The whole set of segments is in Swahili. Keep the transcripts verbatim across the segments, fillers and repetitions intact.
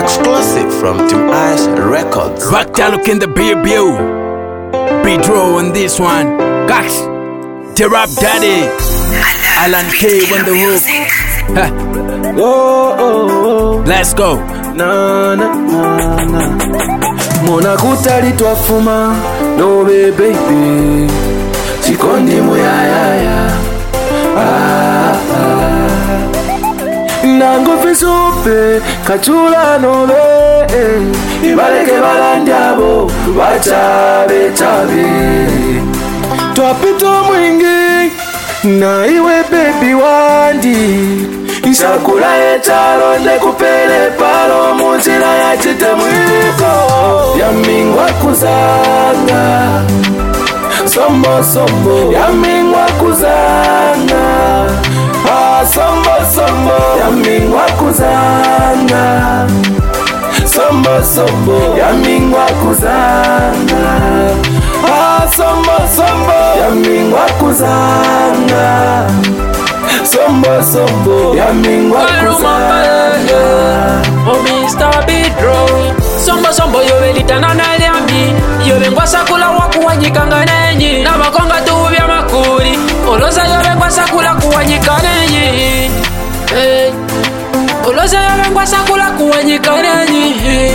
Exclusive from Team Ice Records. Rakta look in the beer view. Pedro on this one. Gosh, the rap daddy. Alan K on the hook. Ha. Oh, oh, oh. Let's go. Na na na na. Mona kutali twafuma no baby. Chikondi moya ya ya. Ah ah. Nango fesupe kachula no be. Ibaleke balanjabo bachabe chabe. Twapito mwingi na iwe baby wandi. Isakula etalo nde kupele palo munzira ya chitemwiko. Yamingwa kuzanga sombo sombo. Yamingwa kuzanga ah sombo sombo. Yamingwa kuzanga sombo sombo. Yamingwa kuzanga ah sombo sombo. Yamingwa kuzanga sombo sombo. Yamingwa kuzanga oh mister Pedro. Sombo sombo yo belitana na liambi. Yo bengwa sakula wakuwanyikanga nenyi. Na makonga tu vya makuri. Oloza yo bengwa sakula kuwanyika nenyi. Hey. Oloza yo bengwa sakula kuwanyika nenyi.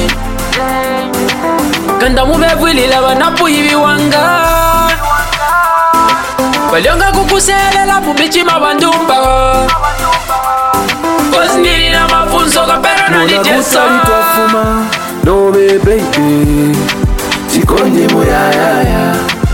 Kanda mubevwilila banapu hivi wanga. Balionga kukuselela mubichima bandumba. Cause nili na mafunzo kapero na nijesa. Mona kutali twafuma no be baby. Chikondi moya ya ya.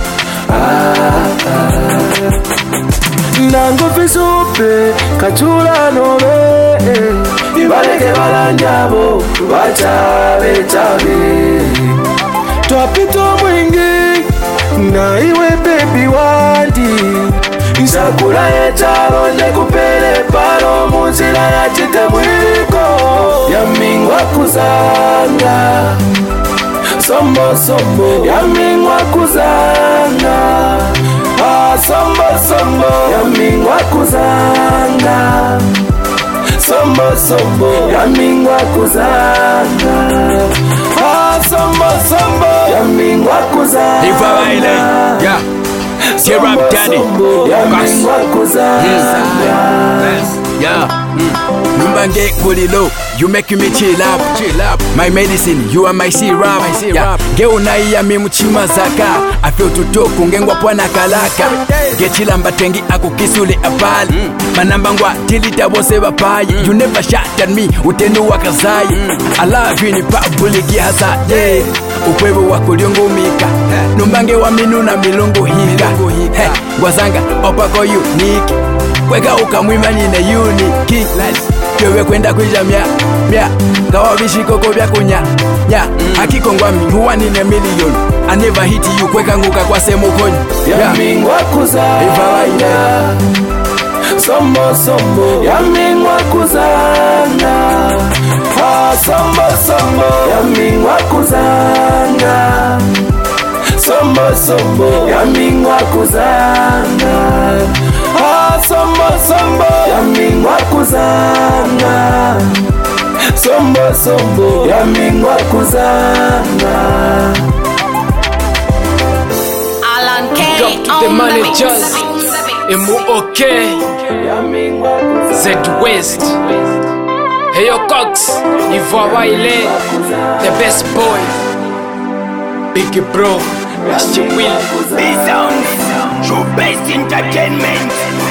Ah ah. Nango fesupe kachula no be. Ibaleke balanjabo bachabe chabe. Twapito mwingi na iwe baby wandi. Isakula etalo nde kupele palo munzira ya chitemwiko. Yamingwa kuzanga sombo sombo. Yamingwa kuzanga ah sombo sombo. Yamingwa kuzanga sombo sombo. Yamingwa kuzanga ah sombo sombo. Yamingwa kuzanga If I yeah. The rap daddy. Yamingwa kuzanga Yeah. Numbange Kulilo, you make me chill up, chill up. My medicine, you are my syrup. My syrup. Yeah. Ge unaiya mi mchima zaka. I feel to talk ungengwa pwana kalaka. Ge chilamba tengi aku kisuli apali. Mm. Manambangwa tilita bose bapayi. Mm. You never shot at me, utenu wakazayi. Mm. I love you ni pabuliki hasa. Yeah. Ukwebu wakuliongo mika. Yeah. Numbange wa minu na milongo hika. Hey. Gwazanga opako unique. Kweka ukamwima nine uniki. Kwewe kwenda kuja mya mya. Gawa vishiko kubya kunya nya. Mm. Hakikongwa mi huwa nine million. I never hit you kweka nguka kwa semu konyo. Yamingwa kuzanga sombo sombo. Yamingwa kuzanga ah sombo sombo. Yamingwa kuzanga sombo sombo. Yamingwa kuzanga ah sombo sombo. Yamingwa kuzanga sombo sombo. Yamingwa kuzanga. Alan K up to the managers. Emu okay. Z West. Heyo Cox. Ivo Waile. The best boy. Big bro. Rusty Will. Be sound. True best entertainment.